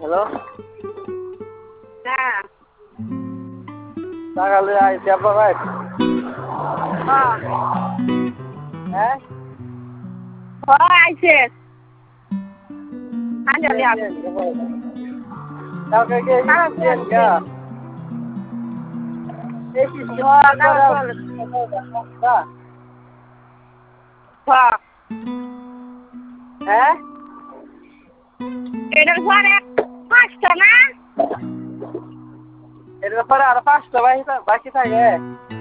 hello হ্যাঁ সকালে আইসি আপনার ভাই হ্যাঁ আইছে আঞ্জলি আপ কালকে কে দিয়েন কা এই কি হ্যাঁ এটার পরে 5টা না এর ব্যাপারে আর 5টা বাকি থাকে